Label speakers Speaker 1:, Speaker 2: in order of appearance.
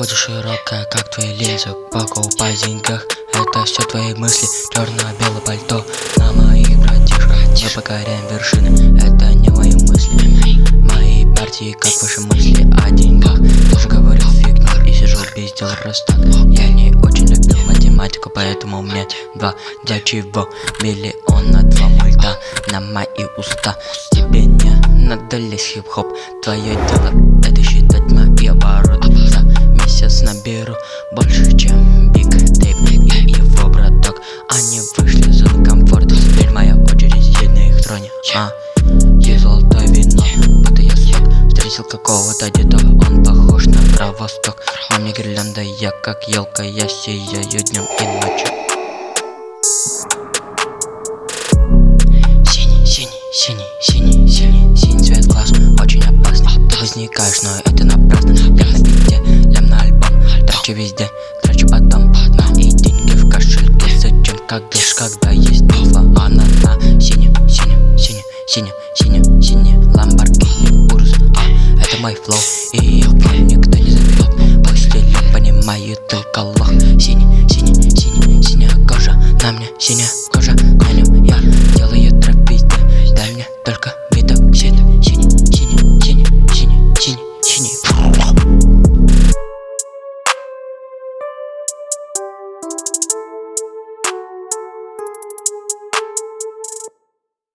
Speaker 1: Ходишь широкая, как твои линзы, покупай в деньгах. Это все твои мысли, черно-белое пальто на моих братишках. Мы покоряем вершины, это не мои мысли. Мои партии, как ваши мысли о деньгах. Тоже говорю фигню и сижу без дел раз так. Я не очень любил математику, поэтому мне два. Для чего? Миллион на 2 мульта на мои уста. Тебе не надо лезть хип-хоп. Твое дело это считать мои обороты. За месяц наберу больше, чем Биг Тейп и его браток. Они вышли из зоны комфорта. Теперь моя очередь, сидеть на их троне. И золотое вино, будто я сок. Встретил какого-то деда, он похож на Кровосток. На мне гирлянда, я как елка, я сияю днем и ночью. Синий цвет глаз, очень опасный. Ты возникаешь, но это напрасно. Лям на бите, лям на альбом, трачу везде.